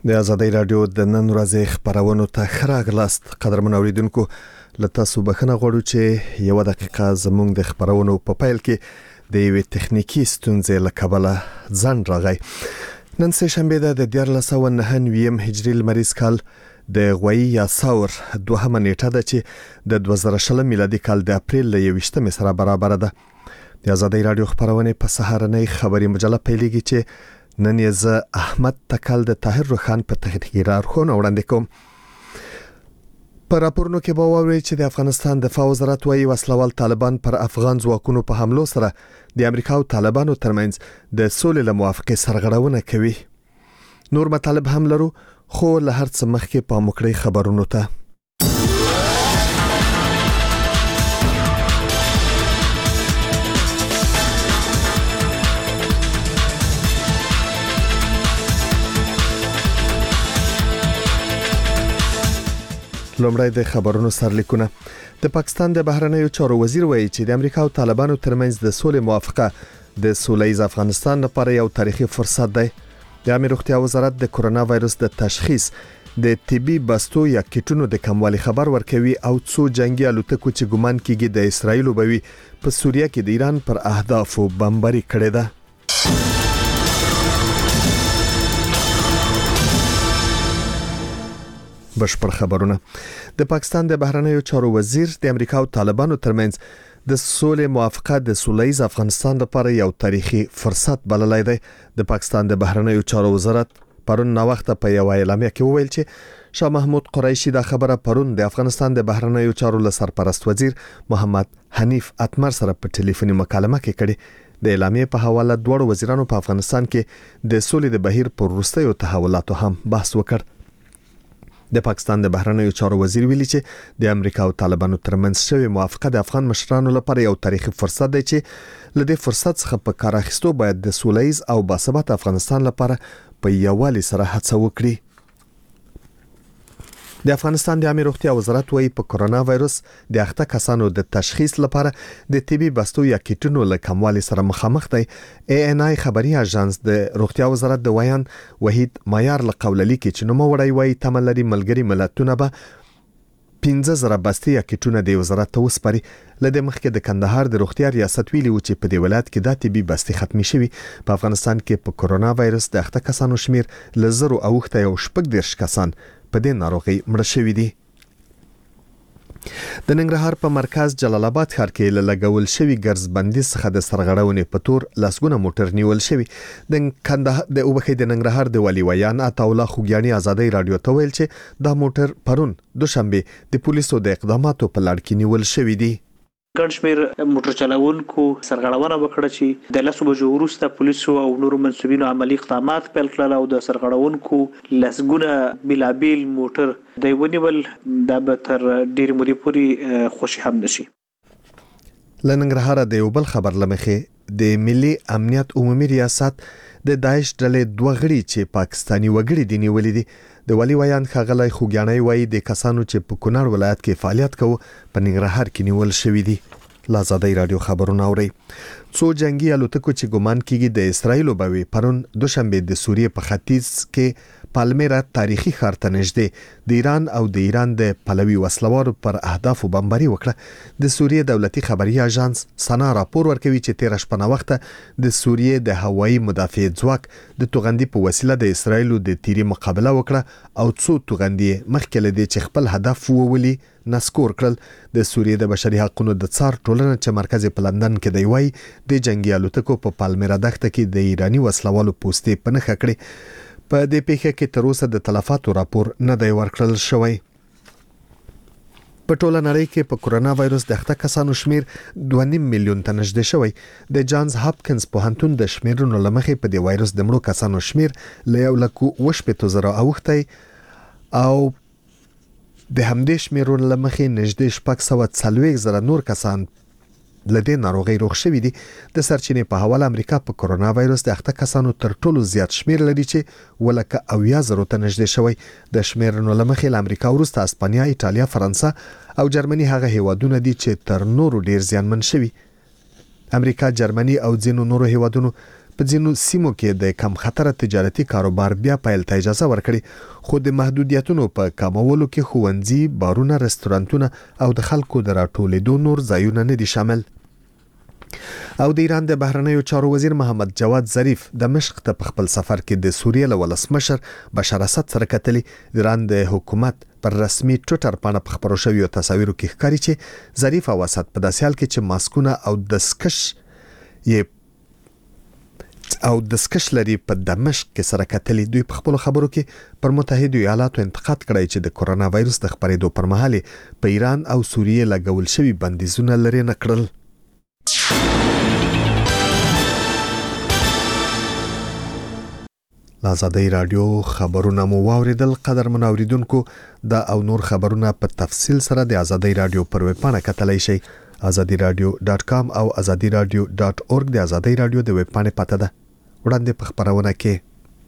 د آزادۍ رادیو د نن ورځې خبرونو ته ښه راغلاست. قدرمن اوریدونکو، له تاسو بخښنه غواړو چې یو دقیقه زموږ د خبرونو په پیل کې د یوې تخنیکی ستونزې له کبله ځنډ راغی. نن سه شنبه ده د 1409 هجری لمریز کال د غوي یا ثور دوهمه نیټه ده چې د 2020 میلادي کال د اپریل له 21 سره برابر ده. د آزادۍ رادیو خبرونه په سهارنۍ خبري مجله پیلېږي چې نن یې زه احمد تکل د طاهر روخان په تخنیکی راخونه وړاندې کوم. پر راپورونو کې به واورئ چې د افغانستان دفاع وزارت وايي وسلوال طالبان پر افغان ځواکونو په حملو سره د امریکا او طالبانو ترمنځ د سولې له موافقې سرغړونه کوي. نور مطالب هم لرو، خو له هر څه مخکې پام وکړئ خبرونو ته. لومړی د خبرونو سرلیکونه. د پاکستان د بهرنیو چارو وزیر وایي چې د امریکا او طالبانو ترمنځ د سولې موافقه د سوله‌ییز افغانستان لپاره یو تاریخي فرصت دی. د عامه روغتیا وزارت د کرونا وایرس د تشخیص د طبي بستو یا کیټونو د کموالي خبر ورکوي او څو جنگي الوتکو چې ګمان کیږي د اسرایل وبوي په سوریه کې د ایران پر اهدافو بمباري کړې ده. بشپړ خبرونه. د پاکستان د بهرنیو چارو وزیر د امریکا او طالبانو ترمنځ د سولې موافقه د سوله‌ییز افغانستان لپاره یو تاریخي فرصت بللی دی. د پاکستان د بهرنیو چارو وزارت پرون نو وخت په یو اعلامیه کې وویل چې شاه محمود قریشي د خبره پرون د افغانستان د بهرنیو چارو له سرپرست وزیر محمد حنیف اتمر سره په ټلیفوني مکالمه کې کړې. د اعلامیه په حواله دوه وزیرانو په افغانستان کې د سولې د بهیر پر وروستیو تحولاتو هم بحث وکړ. د پاکستان د بهرنیو چارو وزیر ویلي چې د امریکا او طالبانو ترمنځ شوی موافقه د افغان مشرانو لپاره یو تاریخي فرصت دی چې له دې فرصت څخه په کار اخیستو باید د سوله‌ییز او باثبات افغانستان لپاره په یووالي سره هڅه وکړي. د افغانستان د عامه روغتیا وزارت وايي په کرونا وایرس د اخته کسانو د تشخیص لپاره د طبي بستو یا کیټونو له کموالي سره مخامخ دی. ANI خبري اژانس د روغتیا وزارت د ویان وحید معیار له قوله لیکي چې نو وړي وايي تملري ملګری ملتونه به 15000 بستې یا کیټونه د وزارت ته وسپاري. لدې مخکې د کندهار د روغتیا ریاست ویلي و چې په دې ولایت کې د طبي بستې ختمي شوي. په افغانستان کې په کرونا وایرس د اخته کسانو شمیر ل 0 اوخته یو شپږ دیرش کسان په دې ناروغي مړ شوي دي. د ننګرهار په مرکز جلال آباد ښار کې لګول شوی ګرځبندي څخه د سرغړونې په تور لسګونه موټر نیول شوی. د کندهار د اوبخې د ننګرهار د والي ویان عطاالله خوګیانی آزادۍ رادیو ته ویل چې دا موټر پرون دوشنبه د پولیسو د اقداماتو په لړ کې نیول شوی دي. ګڼشمیر موټر چلوونکو سرغړونه وکړه چې د لسو بجو وروسته پولیسو او نورو منسوبینو عملی اقدامات پیل کړل او د سرغړونکو لسګونه بلابل موټر د ونیول. د به تر ډیر مودې پورې خوشي هم نشي. لننګرهار د یو بل خبر لمخې د ملي امنیت عمومي ریاست د داعش ډلې دوه غړي چې پاکستانی وګړي دي نیولې دي. د والي ویان ښاغلی خوګیانی وایي د کسانو چې په کونړ ولایت کې فعالیت کوي په ننګرهار کې نیول شوی دي. آزادۍ رادیو خبرونه اوري. څو جنگي الوتکو چې ګمان کیږي د اسرایل وبوي پرون دوشنبه د سوریه په ختیځ کې پالمیرا تاریخي ښار ته نږدې د ایران او د ایران د پلوي وسلوارو پر اهدافو بمباري وکړه. د سوریه دولتي خبري اژانس سنا راپور ورکوي چې 13 شپه وخت د سوریه د هوایي مدافع ځواک د توغندي په وسیله د اسرایل د تیری مقابله وکړه او څو توغندي مخکې لدی چې خپل هدف وولي نسکور کړل. د سوریه د بشري حقوقو د څار ټولنه چې مرکز په لندن کې دی وای د جنگي الوتکو په پالمیرا دښته کې د ایرانی وسلوالو پوستې په نخښه کړې. په دې پیښه کې تر اوسه د تلفاتو راپور نه دی ورکړل شوی. په ټوله نړۍ کې په کرونا وایرس د اخته کسانو شمیر 2.5 میلیون ته نږدې شوی. د جانز هاپکینز پوهنتون د شمیرونو لمخې په دې وایرس د مړو کسانو شمیر له 1,80,000 اوخته او د همدې شمیرونو لمخې نږدې 640,000 نور کسان لدې ناروغي روغ شوي دي. د سرچینې په حواله امریکا په کرونا وایرس د اخته کسانو تر ټولو زیات شمیر لري چې ولکه 80,000 ته نږدې شوی. د شمیرونو لمخې له امریکا وروسته اسپانیا، ایټالیا، فرانسه او جرمني هغه هیوادونه دي چې تر نورو ډیر زیانمن شوي. امریکا، جرمني او ځینو نورو هیوادونو په ځینو سیمو کې د کم خطر تجارتي کاروبار بیا پیل ته اجازه ورکړي خو د محدودیتونو په کمولو کې ښوونځي، بارونه، رستورانتونه او د خلکو د راټولېدو نور ځایونه نه دي شامل. او د ایران د بهرنیو چارو وزیر محمد جواد ظریف دمشق ته په خپل سفر کې د سوریې له ولسمشر بشار اسد سره کتلي. د ایران د حکومت پر رسمي ټویټر باندې په خبرو شویو تصاویرو کې ښکاري چې ظریف او اسد په داسې حال کې چې ماسکونه او دستکش لري په دمشق کې سره کتلي. دوی په خپل خبرو کې پر متحده ایالاتو انتقاد کړی چې د کورونا وایروس د خپرېدو پر مهال په ایران او سوریې لګول شوی بندیزونه لري نه کړل. آزادۍ رادیو خبرونه مو واوریدل. قدر منوریدونکو دا او نور خبرونه په تفصیل سره د آزادۍ رادیو پر ویب پاڼه کتلای شئ. azadiradio.com او azadiradio.org د آزادۍ رادیو د ویب پاڼې پته ده. وړاندې په خبرونه کې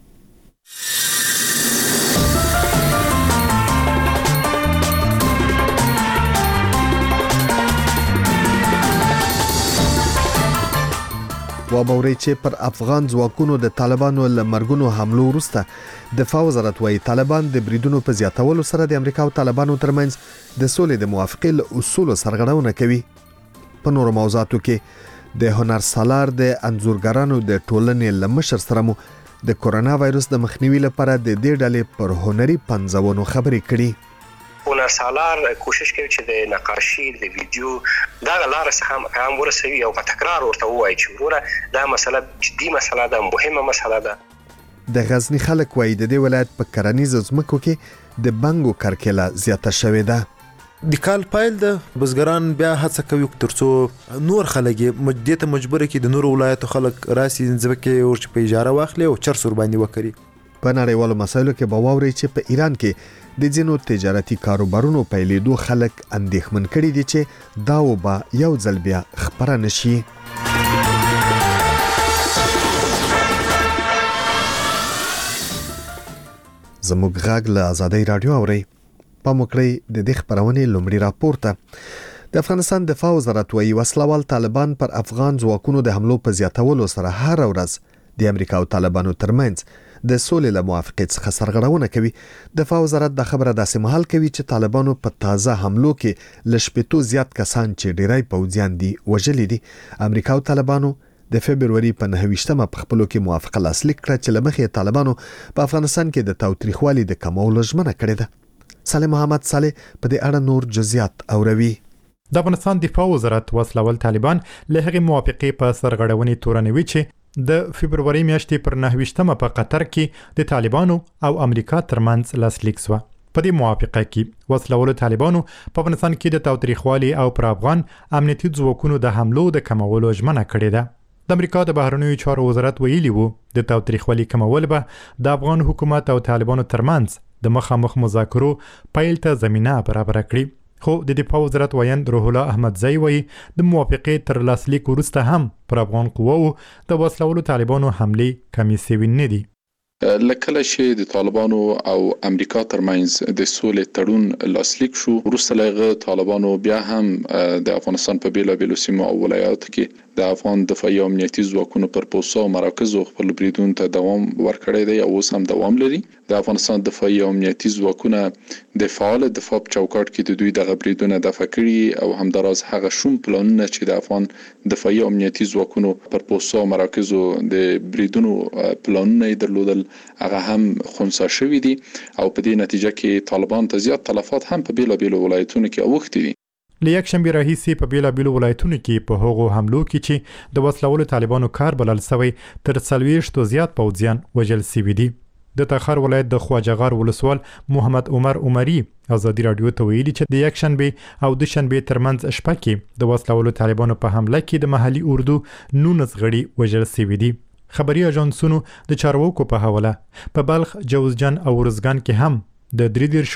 وابوري چې پر افغان ځواکونو د طالبانو لمرګونو حملو وروسته دفاع وزارت وايي طالبان د بریدونو په زیاتولو سره د امریکا او طالبانو ترمنځ د سولې د موافقې اصولو سرغړونه کوي. په نورو موضوعاتو کې د هنر سالار د انځورګرانو د ټولنې لمشر سره مو د کورونا وایروس د مخنیوي لپاره د دې ډلې پر هنري پنځونو خبرې کړي. هنر سالار کوشش کوي چې د نقاشي د ویډیو دا لار څخه هم ورسوي او په تکرار ورته وایي چې وروره دا مسله جدي مسله ده، مهمه مسله ده. د غزنی خلک وایي د دې ولایت په کرنیزو ځمکو کې د بنګو کرکیله زیاته شوې ده. د کال پایل د بزګران بیا هڅه کوي ترڅو نور خلک دې ته مجبور کړي د نور ولایتو خلک راسي ځمکې ورچ په اجاره واخلي او چرسور باندې وکړي. په نړیوالو مسایلو کې به واوري چې په ایران کې د ځینو تجارتي کاروبارونو پیلېدو خلک اندېښمن کړي دي چې دا وبا یو ځل بیا خبره نشي. زموږ غږ له آزادۍ رادیو اوري. په مکړی د دې خبرونې لومړی راپورته د افغانستان دفاع وزارت وايي وسلوال طالبان پر افغان ځواکونو د حملو په زیاتولو سره هر ورځ د امریکا او طالبانو ترمنځ د سولې له موافقې څخه سرغړونه کوي. دفاع وزارت د خبره داسې مهال کوي چې طالبانو په تازه حملو کې لشپېتو زیات کسان چې ډیری پوځیان دي وژلي دي. امریکا او طالبانو د فبرवरी په 9مه په خپلو کې موافقه لاسلیک کړه چې لمخې طالبانو په افغانستان کې د تاوتریخوالي د کمولو ژمنه کړې ده. صالح محمد صالح په دې اړه نور جزئیات اوروي. د افغانستان دفاع وزارت وسلوال طالبان له هغې موافقې په سرغړونې تورنوي چې د فبرवरी میاشتې پر 9مه په قطر کې د طالبانو او امریکا ترمنځ لاسلیک شو. په دې موافقه کې وسلوال طالبانو په افغانستان کې د تاوتریخوالي او پر افغان امنیتي ځواکونو د حملو د کمولو ژمنه کړې ده. د امریکا د بهرنیو چارو وزارت ویلي وو د تاوتریخوالي کمول به د افغان حکومت او طالبانو ترمنځ د مخامخ مذاکرو پیل ته زمینه برابر کړي. خو د دفاع وزارت وایند روح الله احمدزی وایي د موافقې تر لاسلیک وروسته هم پر افغان قواو د وسلوالو طالبانو حملې کمې سوي نه دي. لکه چې د طالبانو او امریکا ترمنځ د سولې تړون لاسلیک شو وروسته لغه طالبانو بیا هم د افغانستان په بیلابیلو سیمو او ولایاتو کې د افغان دفاعي امنیتي ځواکونو پر پوسټو او مراکزو خپل بریدون ته دوام ورکړی دی او اوس هم دوام لري. د افغانستان دفاعي امنیتي ځواکونه د فعال دفاع په چوکاټ کې د دوی د بریدونه دفع کړي او همداراز هغه شوم پلانونه چې د افغان دفاعي امنیتي ځواکونو پر پوسټو او مراکزو د بریدونو پلانونه درلودل هغه هم خنثی شوی دي او په دې نتیجه کې طالبان ته زیات تلفات هم په بیلابیلو ولایتونو کې اوښتي دي. له یکشنبه راهیسې په بیلابیلو ولایتونو کې په هغو حملو کې چې د وسلوالو طالبانو کار بلل شوی تر 40 زیات پوځیان وژل شوي دي. د تخار ولایت د خواجهغار ولسوال محمد عمر عمری آزادي رادیو ته ویلي چې د یکشنبه او دوشنبه ترمنځ شپه کې د وسلوالو طالبانو په حمله کې د محلي اردو 19 غړي وژل شوي دي. خبري اژانسونو د چارواکو په حواله په بلخ، جوزجان او ارزګان کې هم د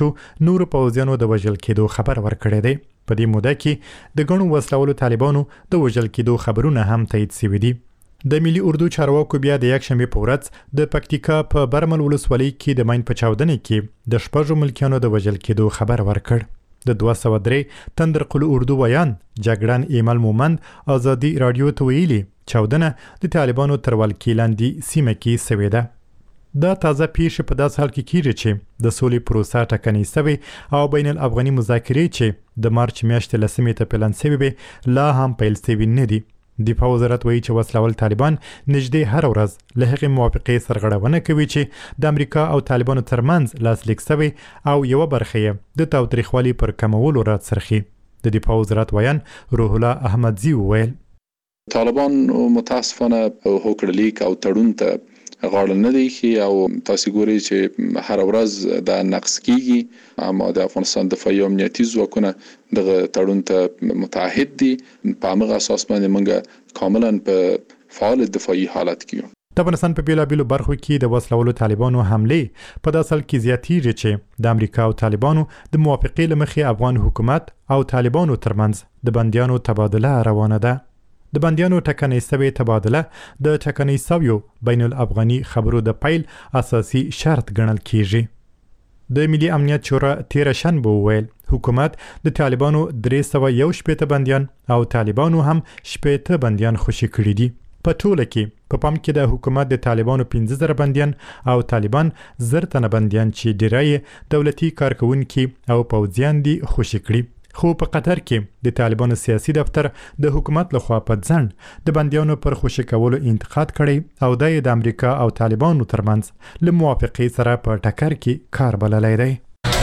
3 نورو پوځیانو د وژل کېدو خبر ورکړی دی. په دې موده کې د ګڼو وسلوالو طالبانو د وژل کېدو خبرونه هم تایید شوي دي. د ملي اردو چارواکو بیا د یکشنبه په ورځ د پکتیکا په برمل ولسوالۍ کې د ماین په چاودنې کې د 6 ملکیانو د وژل کېدو خبر ورکړ. د 203 تندرقلو اردو ویان جګړن ایمل مومند آزادي رادیو ته ویلي چاودنه د طالبانو تر ولکې لاندې سیمه کې سوې ده. دا تازه پیښې په داسې حال کې کیږي چې د سولې پروسه ټکنۍ سوې او بین الافغاني مذاکرې چې د مارچ میاشتې لسمې ته پلان سوې لا هم پیل سوي نه دي. دفاع وزارت وایي چې وسلوال طالبان نږدې هر ورځ له هغې موافقې سرغړونه کوي چې د امریکا او طالبانو ترمنځ لاسلیک سوی او یوه برخه یې د تاوتریخوالي پر کمولو راڅرخي. د دفاع وزارت ویان روح الله احمدزي وویل طالبان متاسفانه هوکړه لیک او تړون ته غاړه نه دی او تاسو ګورئ چې هر ورځ دا نقص کیږي اما د افغانستان دفاعي او امنیتي ځواکونه دغه تړون ته متعهد دي. په هغه اساس باندې موږ کاملا په فعال دفاعي حالت کې یو. د افغانستان په بیلابیلو برخو کې د وسلوالو طالبانو حملې په داسې حال کې زیاتېږي چې د امریکا او طالبانو د موافقې له مخې افغان حکومت او طالبانو ترمنځ د بندیانو تبادله روانه ده. د بندیانو ټکنۍ سوې تبادله د ټکنۍ سویو بین الافغاني خبرو د پیل اساسي شرط ګڼل کیږي. د ملي امنیت شورا تیر شنبه وویل حکومت د طالبانو 301 بندیان او طالبانو هم 70 بندیان خوشي کړي دي. په ټوله کې په پام کې د حکومت د طالبانو 15000 بندیان او طالبان 1000 تنه بندیان چې ډیری دولتي کارکونکي او پوځیان دي خوشي کړي. خو په قطر کې د طالبانو سیاسي دفتر د حکومت لخوا په ځنډ د بندیانو پر خوشي کولو انتقاد کړی او د امریکا او طالبانو ترمنځ له موافقې سره په ټکر کې کار بللی دی.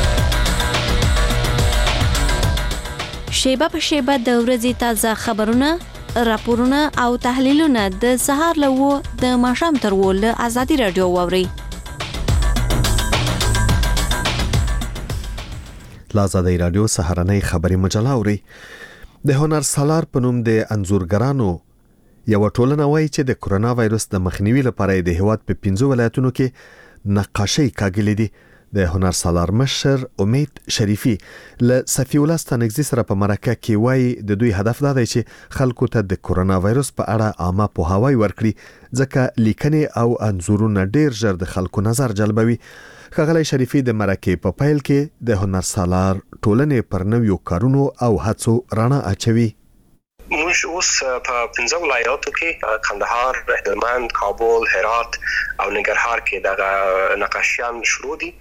شیبه په شیبه د ورځې تازه خبرونه، راپورونه او تحلیلونه د سهار له 9 د ماښام تر 10 له ازادي رادیو واورئ. لازادی رادیو سهارنۍ خبري مجله اوري. د هنر سالار په نوم د انځورګرانو یو ټولنه وایي چې د کرونا وایرس د مخنیوي لپاره د هیواد په 15 ولایتونو کې نقاشي کاږلې دي. د هنر سالار مشر امید شریفي له صفی الله ستانګزي سره په مرکه کې وایي د دوی هدف دا دی چې خلکو ته د کرونا وایرس په اړه عامه پوهاوی ورکړي ځکه لیکنې او انځورونه ډیر ژر د خلکو نظر جلبوي. ښاغلی شریفي د مرکې په پیل کې د هنر سالار ټولنې پر نویو کارونو او هڅو رڼا اچوي. موږ اوس په 15 ولایاتو کې کندهار، هلمند، کابل، هرات او ننګرهار کې د نقاشیان شروع دي.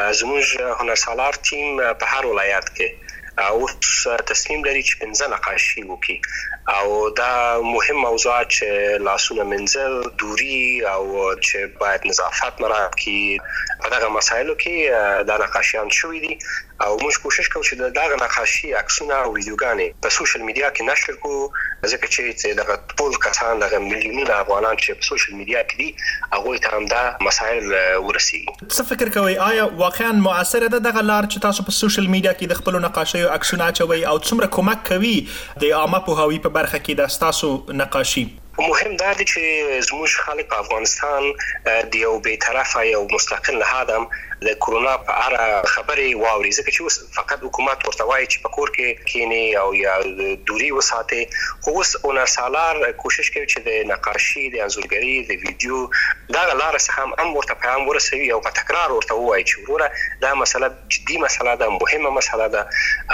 زموږ هنر سالار ټیم په هر ولایت کې اوس تصمیم لري چې 15 نقاشي وکړي او دا مهم موضوعات چې لاسونه منځل، دوري او چې باید نظافت مراعات کړي په دغه مسایلو کې دا نقاشیان شوي دي او موږ کوشش کوو چې دغه نقاشي عکسونه او ویډیوګانې په سوشل میډیا کې نشر کړو ځکه چې دغه ټول کسان دغه میلیونونه افغانان چې په سوشل میډیا کې دي هغوی ته هم دا مسایل ورسیږي. څه فکر کوئ آیا واقعا مؤثره ده دغه لار چې تاسو په سوشل میډیا کې د خپل نقاشي او عکسونه اچوي او څومره کومک کوي د عامه پوهاوي په برخه کې د تاسو نقاشي؟ مهم دا دی چې زموږ خلک په افغانستان د یو بی‌طرفه یو مستقل نهاد هم د کرونا په اړه خبرې واوري ځکه چې اوس فقط حکومت ورته وایي چې په کور کې کینی او یا دوري وساتي. خو اوس هنر سالار کوشش کوي چې د نقاشي، د انځورګري، د ویډیو دا لار څخه هم ورته پیغام ورسوي او په تکرار ورته وایي چې وروره دا مسله جدي مسله ده، مهمه مسله ده.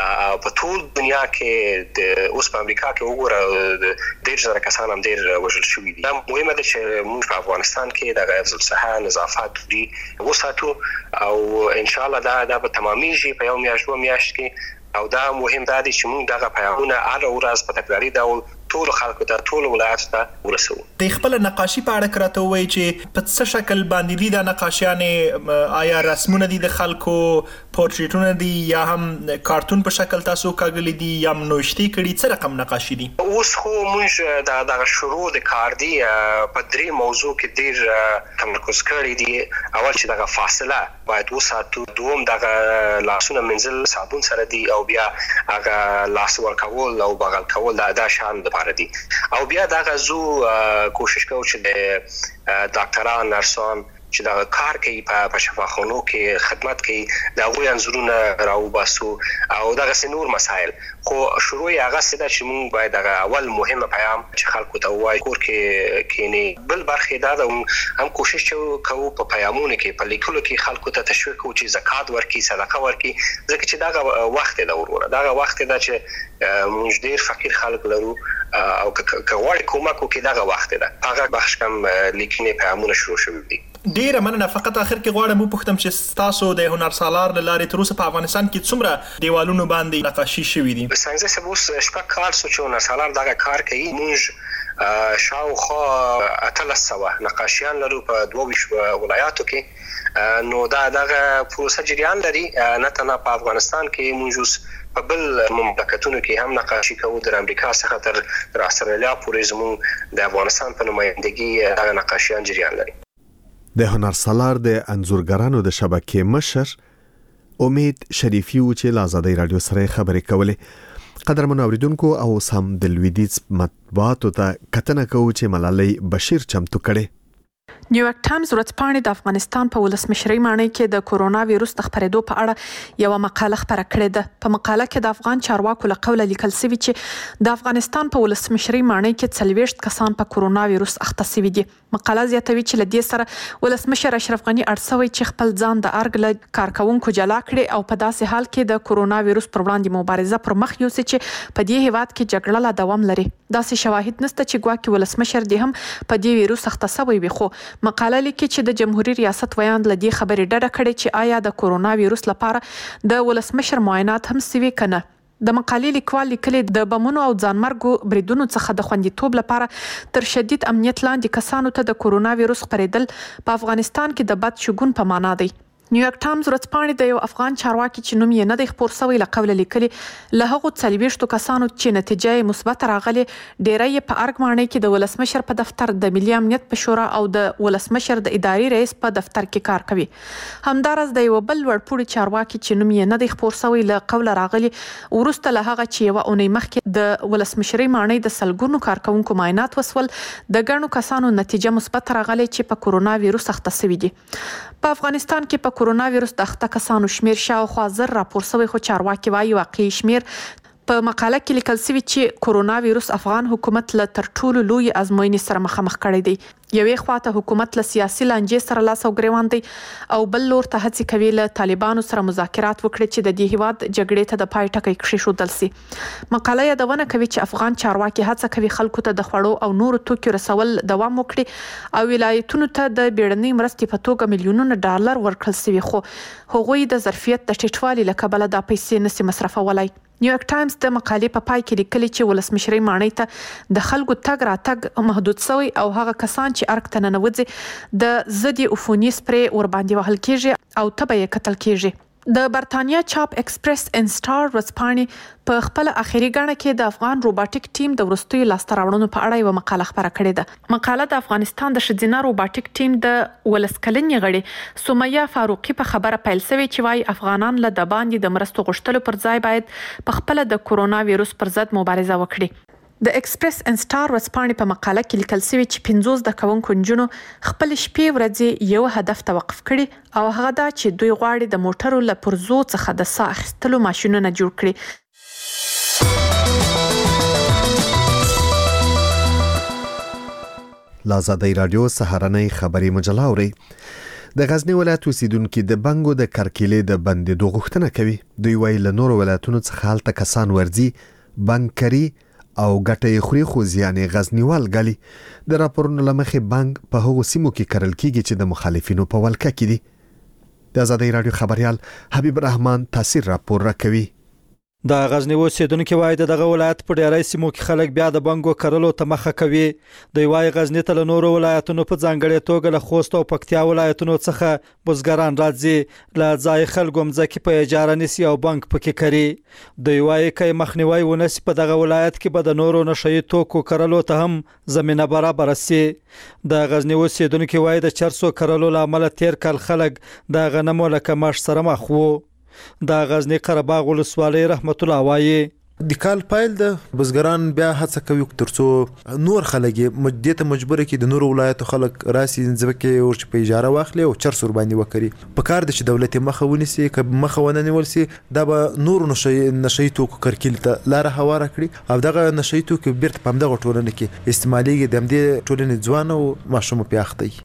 په ټول دنیا کې د اوس په امریکا کې وګوره ډېر زره کسان هم ډېر وژل شوي دي. دا مهمه ده چې موږ په افغانستان کې د حفظ الصحه، نظافت دي وساتو او ان شاء الله دا به تمامېږي په یو میاشت 2 میاشت کې او دا مهم دا دی چې موږ دغه پیغامونه هر ورځ په تکراري ډول ټول خلکو ته، ټول ولایت ته ورسوو. د خپل نقاشي په اړه کراته وایي چې په څه شکل باندې دي د نقاشیانې، آیا رسمونه دي د خلکو، پورتریټونه دي یا هم کارتون په شکل تاسو کاږلي دي یا نوشتي کړي، څه رقم نقاشي دي؟ اوس خو موږ دغه شروع د کار دی په 3 موضوع کې ډیر تمرکز کړی دی. اول چې دغه فاصله باید وساتو، دوم دغه لاسونه منځل صابون سره دی او بیا هغه لاس ورکول او بغل کول دا شان د دي او بیا دا غزو کوشش کوو چې د ډاکټران، نرسان چې دا کار کوي په شفاخانو کې خدمت کوي دا غوي انځورونه راوباسو او دا غس نور مسائل. خو شروع هغه څه چې موږ باید دا اول مهمه پیغام چې خلکو ته وایي کور کې کینی. بل برخه دا هم کوشش کوو په پیغامونو کې په لیکلو کې خلکو ته تشویق کوو چې زکات ورکړي، صدقه ورکړي ځکه چې دا وخت دا وروره دا وخت دا چې موږ ډیر فقیر خلک لرو او کغواړي کومک وکړي دغه وخت ده هغه بخش کم لیکنې پیغامونه شروع شوي دي. ډیره مننه. فقط اخر کې غواړم وپوښتم چې تاسو د هنر سالار له لارې تر اوسه په افغانستان کې څومره دیوالونو باندې نقاشي شوي دي؟ څنګه چې اوس شپږ کال چې هنر سالار دغه کار کوي موږ شاوخوا 1300 نقاشیان لرو په 22 ولایاتو کې. نو دغه پروسه جریان لري نه تنها په افغانستان کې موږ په بل مملکتونو کې هم نقاشي کوو در امریکا څخه تر استرالیا پورې زموږ د افغانستان په نمائندګي هغه نقاشیان جریان لري. د هنر سالار د انځورګرانو د شبکې مشر امید شریفي و چې له آزادۍ رادیو سره خبرې کولې. قدرمن اوریدونکو او سم د لویدیز مطبوعاتو ته کتنه کوو چې ملالۍ بشیر چمتو کړي. نیویارک ټایمز ورځپاڼې د افغانستان په ولسمشرۍ ماڼۍ کې د کورونا وایروس د خپرېدو په اړه یو مقاله خپره کړې ده. په مقاله کې د افغان چارواکو له قوله لیکل شوی چې د افغانستان په ولسمشرۍ ماڼۍ کې 40 کسان په کورونا وایروس اخته شوي دي. مقاله زیاتوي چې له دې سره ولسمشر اشرف غني اړ چې خپل ځان د ارګ له کارکونکو جلا کړي او په داسې حال کې د کورونا وایروس پر وړاندې مبارزه پر مخ یوسي چې په دې هیواد کې جګړه لا دوام لري. داسې شواهد نشته چې ګواکې ولسمشر دې هم په دې وایروس اخته شوی وي. خو مقاله لیکي چې د جمهوریت ریاست ویاند له دې خبرې ډډه کړې چې آیا د کورونا وایروس لپاره د ولسمشر معاینات هم سوي کنه. د مقالې لیکوال لیکلي د بمونو او ځانمرګو بریدونو څخه د خوندیتوب لپاره تر شدید امنیت لاندې کسانو ته د کورونا وایروس خپرېدل په افغانستان کې د بد شګون په معنا دی. نیویارک ټایمز ورځپاڼې د یو افغان چارواکي چې نوم یې نه دی خپور شوی له قوله لیکلي له هغو 40 کسانو چې نتیجه یې مثبت راغلې ډیری یې په ارګ ماڼۍ کې د ولسمشر په دفتر د ملي امنیت په شورا او د ولسمشر د اداري رئیس په دفتر کې کار کوي. همدارس د یو بل وړپوړي چارواکي چې نوم یې نه دی خپور شوی له قوله راغلي وروسته له هغه چې یو اونۍ مخکې د ولسمشرۍ ماڼۍ د سلګونو کارکونکو معاینات وسول د ګڼو کسانو نتیجه مثبت راغلې چې په کورونا وایروس اخته شوي دي. په افغانستان کې په کورونا وایروس د اخته کسانو شمیر شاوخوا 1000 راپور شوی خو چارواکي وايي واقعي شمیر په مقاله کې لیکل شوی چې کورونا وایروس افغان حکومت له تر ټولو لوی ازموینې سره مخامخ کړی دی. یوې خواته حکومت له سیاسي لانجې سره لاس او ګریوان دی او بل لور ته هڅې کوي له طالبانو سره مذاکرات وکړي چې د دې هیواد جګړې ته د پای ټکی کېښودل شي. مقاله یادونه کوي چې افغان چارواکي هڅه کوي خلکو ته د خوړو او نورو توکو رسول دوام وکړي او ولایتونو ته د بیړنۍ مرستې په توګه میلیونونه ډالر ورکړل شوي خو هغوی د ظرفیت د ټیټوالي له کبله دا پیسې نشي مصرفولای. نیویارک ټایمز د مقالې په پای کې لیکلي چې ولسمشرۍ ماڼۍ ته د خلکو تګ راتګ محدود شوی او هغه کسان چې ارګ ته ننوځي د ضد عفوني سپری ور باندې وهل کیږي او تبه یې قتل کیږي. د برتانیا چاپ ایکسپریس ان سټار ورځپاڼې په خپل اخیری غاڼه کې د افغان روباټیک ټیم د ورستیو لاسته راوړنو په اړه یو مقاله خپره کړې ده. مقاله د افغانستان د ښځینه روباټیک ټیم د ولسکلنې غړي سمیه فاروقي په خبره پیل شوی چې وايي افغانان له د باندې د مرستو غوښتلو پر ځای باید په خپل د کورونا وایروس پر ضد مبارزه وکړي. د ایکسپریس ان سټار ورځپاڼې په مقاله کې لیکل شوی چې 50 د کوونکو نجونو خپل شپې ورځې یو هدف ته وقف کړي او هغه دا چې دوی غواړي د موټرو له پرزو څخه د ساه اخیستلو ماشینونه جوړ کړي. آزادۍ رادیو سهارنۍ خبري مجله اوري. د غزنی ولایت اوسیدونکو د بنګو د کرکیلې د بندیدو غوښتنه کوي. دوی وایي له نورو ولایتونو څخه هلته کسان ورځي بنګ کوي او ګټه خوري خو ځانې غزنیوال غلي. د راپورونو لمخې بنګ په هغو سیمو کې کرل کیږي چې د مخالفینو په ولکه کې دي. د آزادۍ رادیو خبريال حبیب الرحمن تاثیر راپور راکوي. د غزنی اوسیدونکو وایي دغه ولایت په ډیری سیمو کې خلک بیا د بنګو کرلو ته مخه کوي. دوی وایي غزنی ته له نورو ولایتونو په ځانګړې توګه له خوست او پکتیا ولایتونو څخه بزګران راځي له ځای خلکو مځکې په اجاره نیسي او بنګ پکې کوي. دوی وایي که مخنیوي ونشي په دغه ولایت کې به د نورو نشئی توکو کرلو ته هم زمينه برابر شي. د غزنی اوسیدونکو وایي د چرسو کرلو لامل تیر کال خلک د غنمو له کمښت سره مخ وو. د غزنی قرهباغ ولسوالۍ رحمت الله وایي د کال پایل د بزګران بیا هڅه کوي ترڅو نور خلک مجدیت مجبور کی د نور ولایت خلک راسي ځکه او چې په اجاره واخلي او چرسور باندې وکړي. په کار د چې دولت مخه ونیسي که مخه ونه نیول سي دا به نور نشئی توکو کرکیل ته لار هواره کړي او دغه نشئی توکو بیرته پم دغه ټولنه کې استعمالي د همدې ټولنې ځوان او ماشوم په اخته.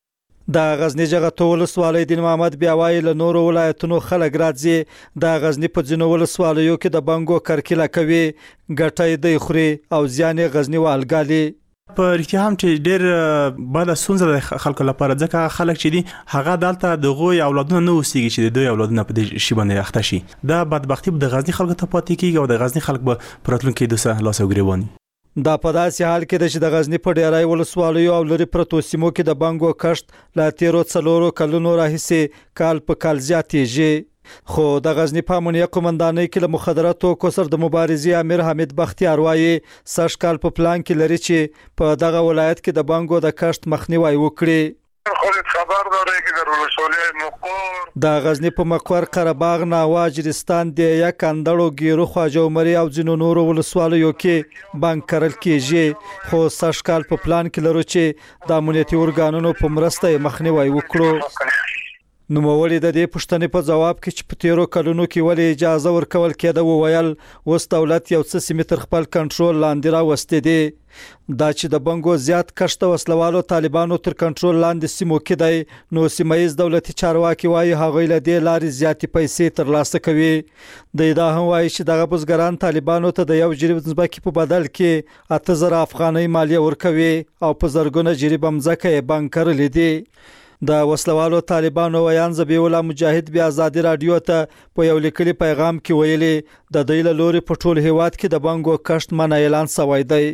د غزنی جغتو ولسوالۍ دین محمد بیاوای له نورو ولایتونو خلک راځي د غزنی په ځینو ولسوالیو کې د بنګو کرکیله کوي ګټای دی خوري او ځان غزنی والګالي په رښتیا هم چې ډېر بده ستونزه د خلکو لپاره ځکه خلک چې دي هغه دلته د غوي اولادونه نه اوسېږي چې د دوی اولادونه په دې شی باندې اخته شي دا بدبختی د غزنی خلکو ته پاتې کیږي او د غزنی خلک به پراتلونکو دوسه لاس او ګریوانی دا په داسې حال کې چې د غزنی په ډیرای ولسوالیو او لري پرتو سیمو کې د بنګو کشت لا 13 کلونو راهیسې کال په کال زیاتېږي خو د غزنی په امنیه قومندانۍ کې له مخدراتو کوسر د مبارزې امیر حمید بختیار وایي سږ کال په پلان کې لري چې په دغه ولایت کې د بنګو د کشت مخنیوي وکړي خبر داره که در ولسوالی مقر د غزنی په مقر قره‌باغ ناواجرستان د یک اندړو ګیرو خواجه عمري او ځینو نورو ولسوالیو کې بانک کرل کېږي خو سږ کال په پلان کې لرو چې د امنیتي ارګانونو په مرسته مخنیوي وکړو نوموړي د دې پوښتنې په جواب کې چې په 13 کلونو کې ولې اجازه ورکول کېده وویل اوس دولت یو څه سیمه تر خپل کنټرول لاندې راوستي دي دا چې د بنګو زیات کشت وسلوالو طالبانو تر کنټرول لاندې سیمو کې دی نو سیمایي دولتي چارواکي وایي هغه له دې لارې زیاتې پیسې ترلاسه کوي د دا هم وایي چې دغه بزګران طالبانو ته د یو جریب ځمکې په بدل کې 8000 افغانۍ مالیه ورکوي او په زرګونه جریب ځمکه یې بانک کړل دي د وسلوالو طالبانو ویان زبیح الله مجاهد بیا آزادي رادیو ته په یو لیکلي پیغام کې ویلي د دوی له لوري په ټول هیواد کې د بنګو کشت منع اعلان شوی دی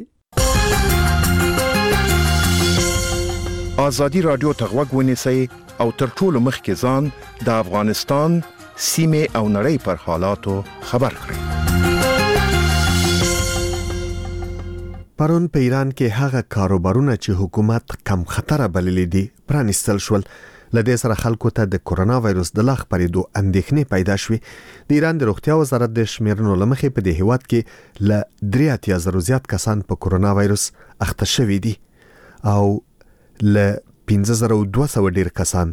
آزادي رادیو ته غوږ ونیسئ او تر ټولو مخکې ځان د افغانستان سیمې او نړۍ پر حالاتو خبر کړئ پرون په ایران کې هغه کاروبارونه چې حکومت کم خطر بللي دي پرانیستل شول لدې سره خلکو ته د کورونا وایروس د لاغ پرېدو اندېښنې پیدا شوې د ایران د روغتیا وزارت د شمیرنو لمخې په دې هیواد کې ل 3,000 زیات کسان په کورونا وایروس اخته شوي دي او ل 15,200 ډیر کسان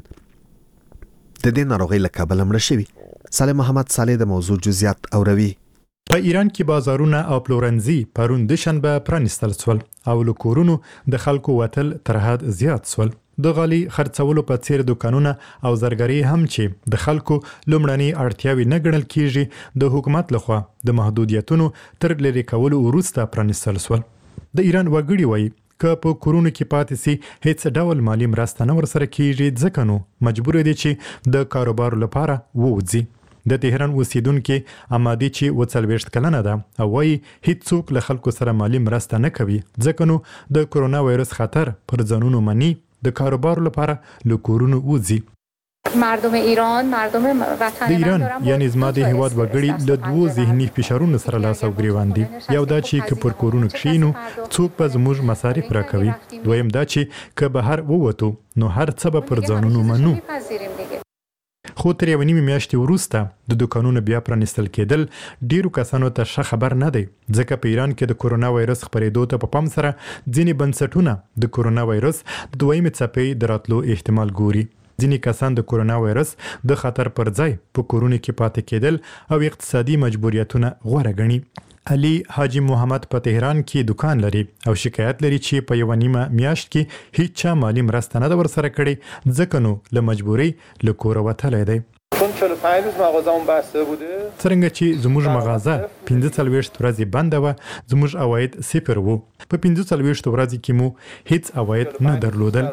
د دې ناروغۍ له کبله مړه شوي صالح محمد صالح د موضوع جزئیات اوروي په ایران کې بازارونه او پلورنځي پرون د شنبه پرانیستل شول او له کورونو د خلکو وتل تر حد زیات شول د غالي خرڅولو په څیر دکانونه او زرګري هم چې د خلکو لومړني اړتیاوي نه ګڼل کیږي د حکومت لخوا د محدودیتونو تر لری کولو وروسته پرانیستل شول د ایران وګړي وایي که په کورونو کې پاتې سي هیڅ ډول مالی مرسته نه ورسره کیږي ځکه نو مجبور دي چې د کاروبار لپاره ووځي د تهران اوسیدونکو امادي چې وڅلويشت کلنه ده او وايي هیڅ څوک له خلکو سره مالی مرسته نه کوي ځکه نو د کورونا وایروس خطر پر ځانونو منی د کاروبار لپاره له کورونو وځي مردم ایران مردم وطن ایران یعنی زما د هیواد وګړي له دوه ذهني فشارونو سره لاس او ګریوان دي یو دا چې که پر کورونو کښینو څوک به زموږ مصارف راکوي دویم دا چې که بهر ووتو نو هر څه به پر ځانونو منو خو تر یو نیمه میاشتې وروسته د دکانونو بیا پرانیستل کېدل ډیرو کسانو ته ښه خبر نه دی ځکه په ایران کې د کورونا وایروس خپرېدو ته په پام سره ځینې بنسټونه د کورونا وایروس د دویمې څپې د راتلو احتمال ګوري ځینې کسان د کورونا وایروس د خطر پر ځای په کورونو کې پاتې کېدل او اقتصادي مجبوریتونه غوره ګڼي علي حاجی محمد په تهران کې دکان لري او شکایت لري چې په یو نیمه میاشت کې هیڅ چا مالی مرسته نه ورسره کړي ځکه نو له مجبوري له کور وتلی دی چون 45 روز مغازه‌مون بسته بوده څنګه چې زموږ مغازه 15 ورځې بند و زموږ عواید صفر وو په 15 ورځې کې مو هیڅ عواید نه درلودل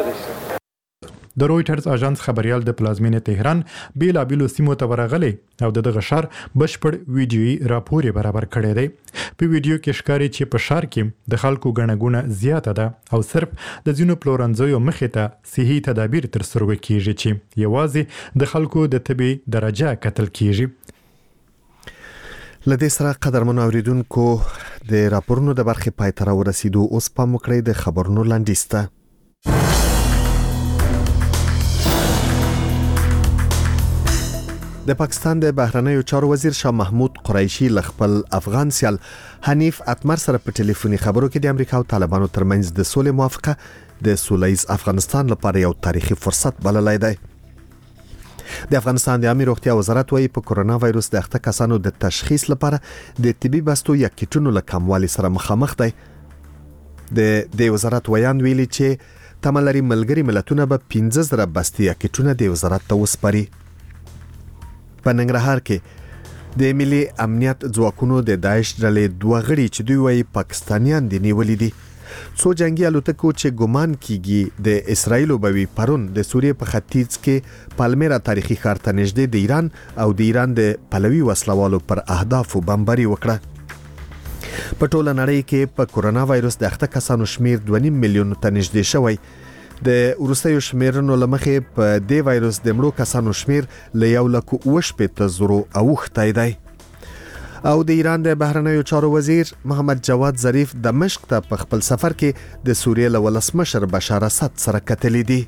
د رويټرز اژانس خبريال د پلازمینې تهران بیلابیلو سیمو ته ورغلی او دغه شهر بشپړ ویډیويي راپور برابر کړی دی په ویډیو کې ښکاري چې په شهر کې د خلکو غنګونه زیاته ده او صرف د ځینو پلورنځیو مخې ته صحي تدابیر تر سره کیږي چې یوازې د خلکو د طبي درجه کتل کیږي لدې سره قدرمن اوریدونکو د راپورونو د برخې پای ته ورسیدو اوس په مکړې د خبرونو لاندېسته د پاکستان د بهرنیو چارو وزیر شاه محمود قریشي ل خپل افغان سیال حنیف اتمر سره په ټلیفوني خبرو کې د امریکا او طالبانو ترمنځ د سولې موافقه د سولهییز افغانستان لپاره یو تاریخي فرصت بللی دی د افغانستان د عامه روغتیا وزارت وايي په کورونا وایروس د اخته کسانو د تشخیص لپاره د طبي بستو یا کیټونو له کموالي سره مخامخ دی د وزارت ویان ویلي چې تملري ملګری ملتونه به 15,000 بستي کټونه د وزارت ته وسپاري. په ننګرهار کې د ملي امنیت ځواکونو د داعش ډلې دوه غړي چې دوی وايي پاکستانیان دي نیولې دي. څو جنگي الوتکو چې ګمان کیږي د اسرایل بوي پرون د سوریې په ختیځ کې پالمیرا تاریخي ښار ته نږدې د ایران او د ایران د پلوي وسلوالو پر اهدافو بمباري وکړه. په ټوله نړۍ کې په کورونا وایروس د اخته کسانو شمیر 2.5 میلیون ته نږدې شوی. د وروستیو شمیرونو لمخې په دې وایروس د مړو کسانو شمیر ل 1,80,000 اوښتی دی. او د ایران د بهرنیو چارو وزیر محمد جواد ظریف دمشق ته په خپل سفر کې د سوریې له ولسمشر بشار اسد سره کتلې دي.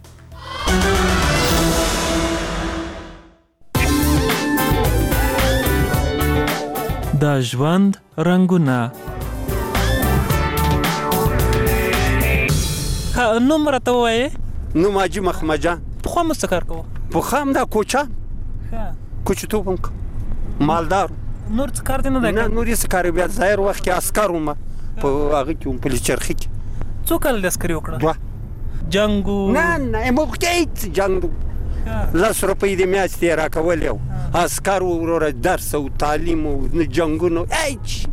د ژوند رنگونه نوم راته وایې؟ نوم حاجي مخمجان. پخوا مو څه کار کوو؟ پخوا هم دا کوچتوب هم مالدار. نور څه کار دی نه دی؟ نه نور یې څه کار بیا ظاهر وخت کې عسکر وم په هغه کې پولیس چرخي کې. څو کال د عسکري وکړه؟ 2 جنګو؟ نه موږ کې جنګ 10 روپۍ د میاشتې راکولې او عسکر وروره درس او تعلیم او جنګونو هیڅ.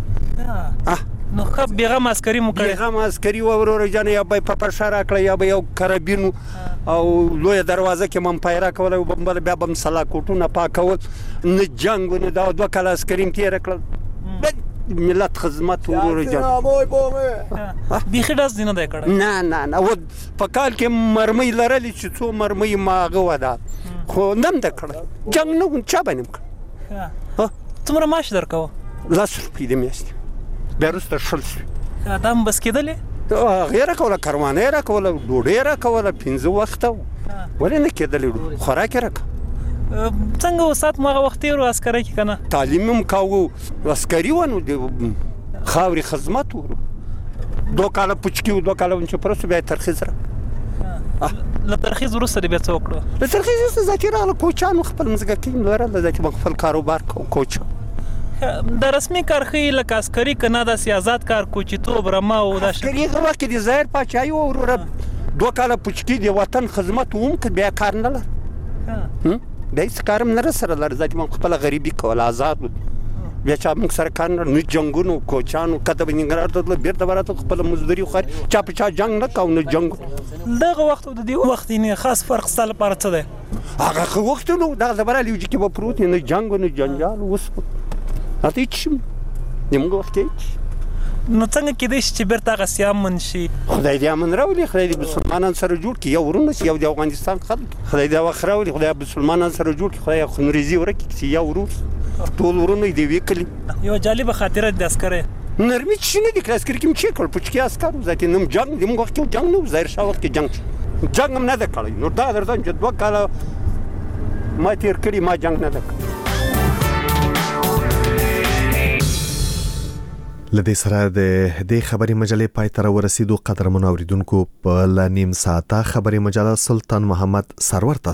نو خب بیغم عسکري مو کړی؟ بیغم عسکري وروره جان یا به په پرشا راکړه یا به یو کرابینو او لوی دروازه کې من پیرا کول او بمبل بیا بم سلاکوټونه پاکول نه جنگ نه دا 2 کال عسکریم تیر کړل ملت خدمت وروره جان بیخي داس دینه دی کړه؟ نه و په کال کې مرمۍ لرلې چې څو مرمۍ ماغه ودا خو نم د کړه جنگ نه چا باندې کړ. څومره معاش درکاو؟ 10 روپۍ د میاشتې بیا وروسته شل شوې. دا هم بس کېدلې؟ هغې راکوله کروانۍ راکوله ډوډۍ راکوله 5 وخته ولې نه کېدلې خوراک یې راکوه. څنګه وسات مو هغه وخت تېر و عسکرۍ کې که نه؟ تعلیم هم کوو عسکري و نو د خاورې خدمت ورو 2 کاله پوچکي و 2 کاله چې پرسو بیا یې ترخیص راکړه. له ترخیص وروسته دې بیا څه وکړه؟ له ترخیص وروسته ذاتي راغله کوچانو خپل مځکه کې لرله ذاتي به خپل کاروبار کوچ. د رسمي کار ښیي لکه عسکري که نه داسې آزاد کار کوچیتوب رمه او دا عسکري هغه وخت کې د ظاهر پاچاهي و وروره 2 کاله پوچکي د وطن خدمت وم که بیا کار نه لر بیا هېڅ کار هم نه راسره لر ذاتي من خپله غریبي کول آزاد و بیا چا موږ سره کار نه جنګونو کوچانو کته به ننګرهار ته تلل بېرته به راته خپله مزدوري وخوري چا په چا جنګ نه کوو نه جنګ. دغه وخت او د دې وخت یعنې خاص فرق ستا لپاره څه دی؟ هغه ښه وختونه دغه زبره لیوجي کې به پروت نه جنګ و نه جنجال اوس اته هیڅ زموږ وخت هیڅ. نو څنګه کېدای شي چې بیرته هغسې امن شي؟ خدای دې امن راولي خدای دې مسلمانان سره جوړ کړي یو ورونه شي یو د افغانستان خلک خدای دې وخت راولي خدای مسلمانان سره جوړ کړي خدای خونریزي ورکړي چې یو ورور ټول ورونه دې ویې کړي. یوه جالبه خاطره د عسکرۍ نرمي چې نه دي کړی عسکري کې مې چې کړل پوچکي عسکر و ذاتي نم جنګ زموږ وخت کې جنګ نه و ظاهر شاه وخت کې جنګ هم نه ده کړی. نو دا درته چې 2 کاله ما تېر کړي ما جنګ نه ده کړی. لدې سره د دې خبري مجلې پای ته ورسېدو. قدرمنو اوریدونکو په نیم ساعته خبري مجله سلطان محمد سرور تاسو